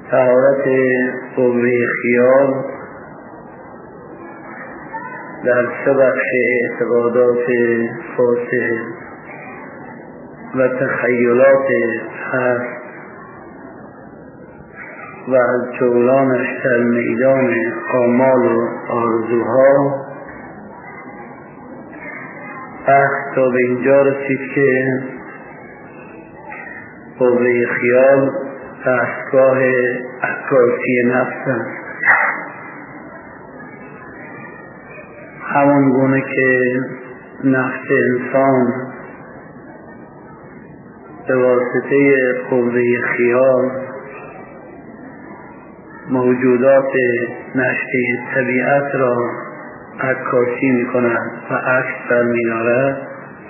طهارت قوه خیال در سه بخش اعتقادات فاسد و تخیلات هست و از جولانش در میدان آمال و آرزوها بحث تا به اینجا رسید که قوه خیال دستگاه عکاسی نفس است، همون گونه که نفس انسان به واسطه قوه خیال موجودات نشته طبیعت را عکاسی می کند و عکس برمی دارد،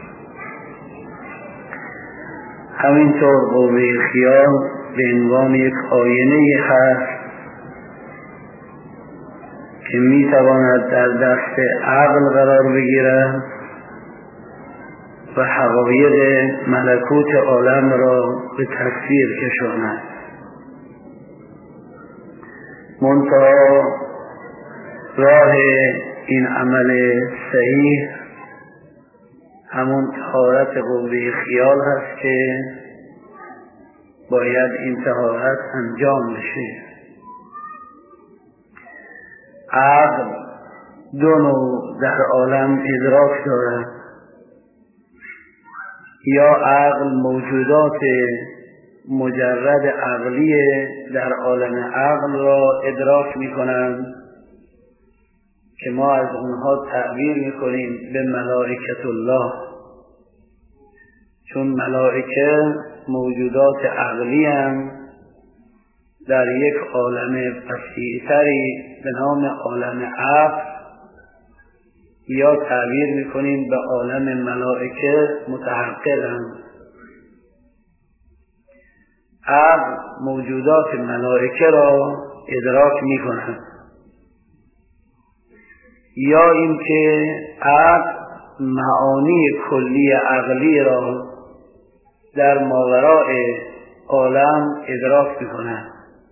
همینطور قوه خیال به عنوان یک آینه هست که می تواند در دست عقل قرار بگیرد و حقایق ملکوت عالم را به تصویر کشاند. منتها راه این عمل صحیح همون طهارت قوه خیال هست که باید این طهارت انجام بشه. عقل دو نوع در عالم ادراک دارد، یا عقل موجودات مجرد عقلی در عالم عقل را ادراک می کنند که ما از اونها تعبیر می کنیم به ملائکت الله، چون ملائکه موجودات عقلی هم در یک عالم وسیع‌تری به نام عالم عقل، یا تعبیر می کنیم به عالم ملائکه متحققند. عقل موجودات ملائکه را ادراک می کند، یا اینکه عقل معانی کلی عقلی را در ماوراء عالم ادراک می کند.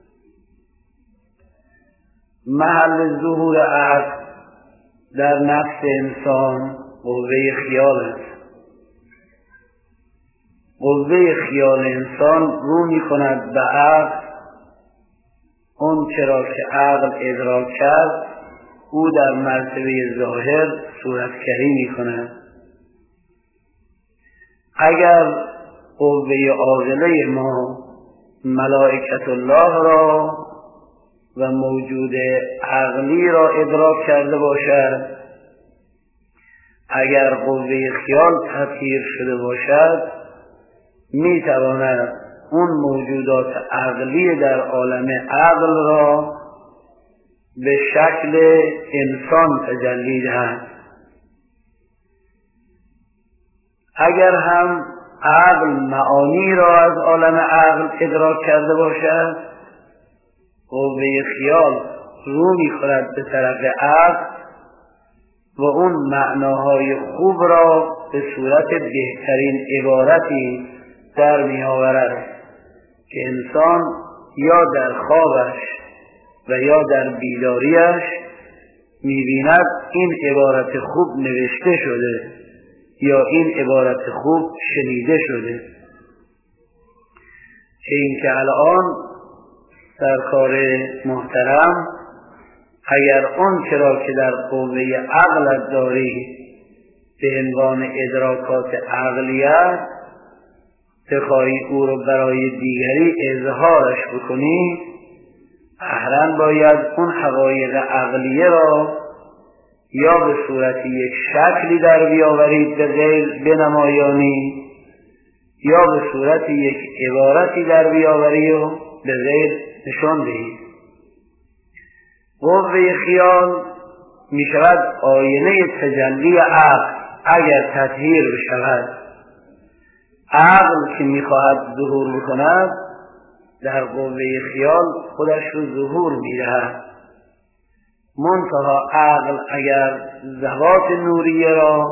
محل ظهور عقل در نفس انسان قوه خیال است. قوه خیال انسان رو می کند به عقل، اون چرا که عقل ادراک کرد او در مرتبه ظاهر صورتگری می کند. اگر قوه عاقله ما ملائکت الله را و موجود عقلی را ادراک کرده باشد، اگر قوه خیال تطهیر شده باشد، می تواند اون موجودات عقلی در عالم عقل را به شکل انسان تجلی دهد. اگر هم عقل معانی را از عالم عقل ادراک کرده باشد، قوه خیال رو می خورد به طرف عقل و اون معناهای خوب را به صورت بهترین عبارتی در می آورد که انسان یا در خوابش و یا در بیداریش می بیند این عبارت خوب نوشته شده یا این عبارت خوب شنیده شده. چه اینکه الان سرکار محترم اگر اون چرا که در قوه عقلت داری به عنوان ادراکات عقلیت بخواهی او رو برای دیگری اظهارش بکنی، احرام باید اون حقایق عقلیه را یا به صورت یک شکلی در بیاورید به غیر بنمایانی، یا به صورت یک عبارتی در بیاوری و به غیر نشان دهید. قوه خیال می شود آینه تجلی عقل اگر تطهیر بشود. عقل که می خواهد ظهور بکند در قوه خیال خودش رو ظهور می دهد. منتها عقل اگر ذوات نوریه را،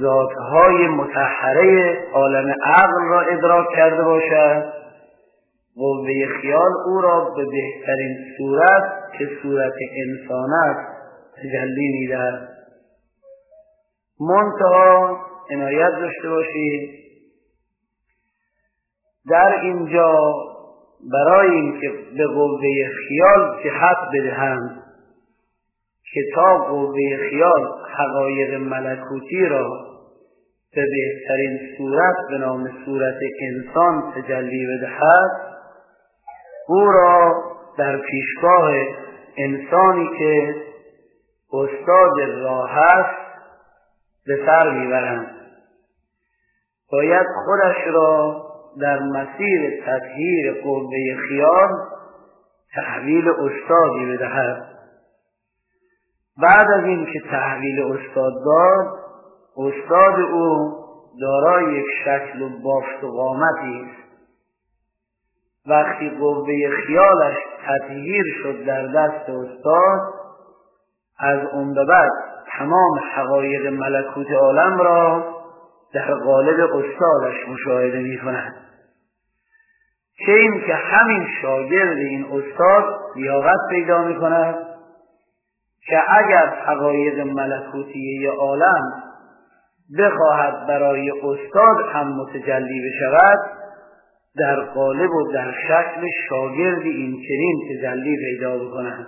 ذاتهای مطهره عالم عقل را ادراک کرده باشد، قوه خیال او را به بهترین صورت که صورت انسان است تجلی می‌دهد. منتها عنایت داشته باشید در اینجا برای اینکه به قوه خیال جهت بدهند که تا قوه خیال حقایق ملکوتی را به بهترین صورت به نام صورت انسان تجلی بدهد، او را در پیشگاه انسانی که استاد راه است به سر میبرند. باید خودش را در مسیر تطهیر قوه خیال تحویل استادی بدهد. بعد از این که تحویل استاد داد، استاد او دارای یک شکل و بافت و قامتی است. وقتی قوه خیالش تطهیر شد در دست استاد، از اون به بعد تمام حقایق ملکوت عالم را در قالب استادش مشاهده می کند. چه این که همین شاگرد این استاد لیاقت پیدا می کند که اگر حقایق ملکوتی عالم بخواهد برای استاد هم متجلی بشود، در قالب و در شکل شاگرد این چنین تجلی پیدا بکند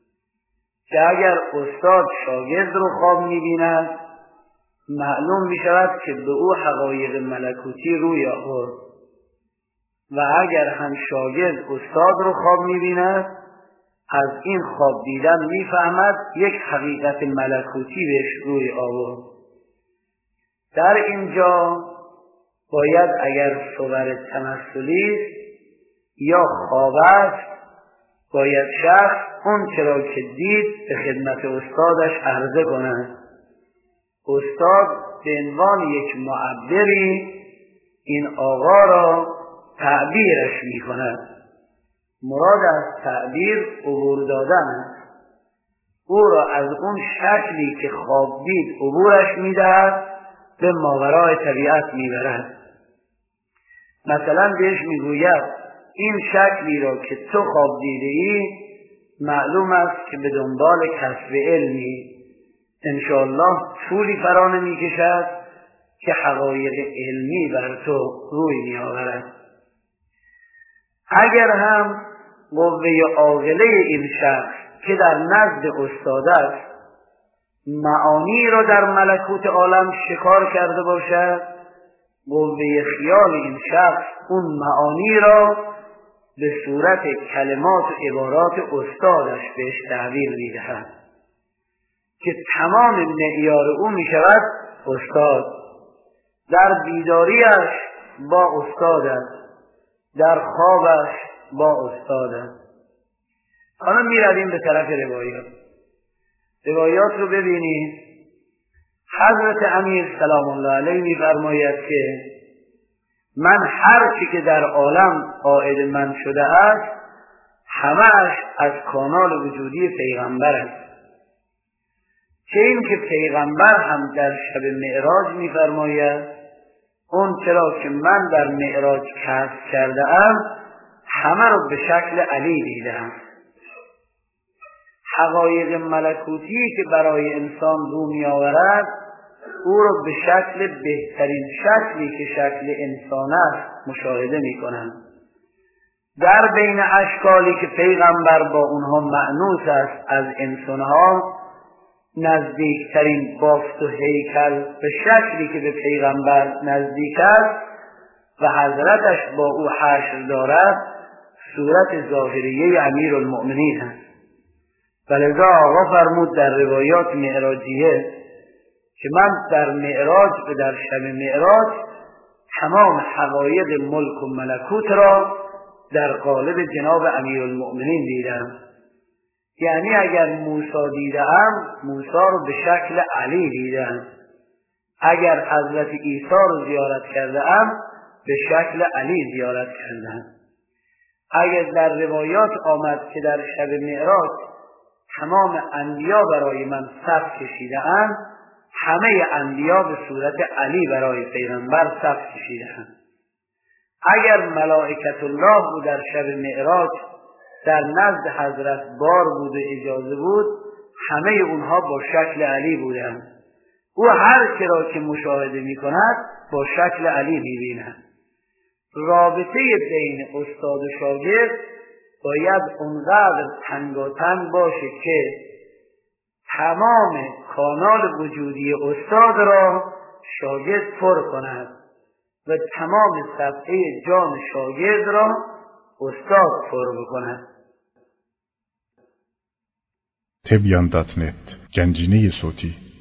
که اگر استاد شاگرد رو خواب می‌بیند، معلوم می‌شود که به او حقایق ملکوتی روی آورد، و اگر هم شاگرد استاد رو خواب می‌بیند، از این خواب دیدن می‌فهمد یک حقیقت ملکوتی بهش روی آورد. در اینجا باید اگر صور تمثلی یا خواب است، باید شخص اون چرا که دید به خدمت استادش عرضه کند. استاد به عنوان یک معبری این آقا را تعبیرش می کند. مراد از تعبیر عبور دادن است. او را از اون شکلی که خواب دید عبورش می دهد، به ماورای طبیعت می برد. مثلا بهش می گوید این شکلی را که تو خواب دیده ای معلوم است که به دنبال کسب علمی، انشاءالله طولی فرا نمی کشد که حقایق علمی بر تو روی می آورد. اگر هم قوه عاقله این شخص که در نزد استاد است معانی را در ملکوت عالم شکار کرده باشد، قوه خیال این شخص اون معانی را به صورت کلمات و عبارات استادش بهش تعبیر می‌دهد که تمام معیار او می‌شود استاد. در بیداریش با استاد است، در خوابش با استاد است. حالا می‌رویم به طرف روایات رو ببینید. حضرت امیر سلام الله علیه می‌فرماید که من هر چی که در عالم عائد من شده است همه‌اش از کانال وجودی پیغمبر است. چه این که پیغمبر هم در شب معراج می‌فرماید اون چرا که من در معراج کسب کرده ام همه رو به شکل علی دیدم. حقایق ملکوتی که برای انسان رو می آورد او رو به شکل بهترین شکلی که شکل انسان است مشاهده می کنند. در بین اشکالی که پیغمبر با اونها مأنوس است از انسانها، نزدیکترین بافت و هیکل به شکلی که به پیغمبر نزدیک است و حضرتش با او حشر دارد صورت ظاهریه امیرالمؤمنین است. ولذا آقا فرمود در روایات معراجیه که من در معراج و در شب معراج تمام حقایق ملک و ملکوت را در قالب جناب امیرالمؤمنین دیدم. یعنی اگر موسی دیدم موسی رو به شکل علی دیدم، اگر حضرت عیسی رو زیارت کردم به شکل علی زیارت کردم. اگر در روایات آمد که در شب معراج تمام انبیا برای من صف کشیده‌اند، همه انبیا به صورت علی برای پیغمبر صف کشیده‌اند. اگر ملائکت الله بود در شب معراج در نزد حضرت بار بود و اجازه بود، همه اونها با شکل علی بودند. او هر که را که مشاهده می کند با شکل علی می بیند. رابطه بین استاد و شاگرد باید اونقدر تنگاتنگ باشه که تمام کانال وجودی استاد را شاگرد پر کند و تمام صفحه جان شاگرد را استاد پر بکند. تبیان.net گنجینه صوتی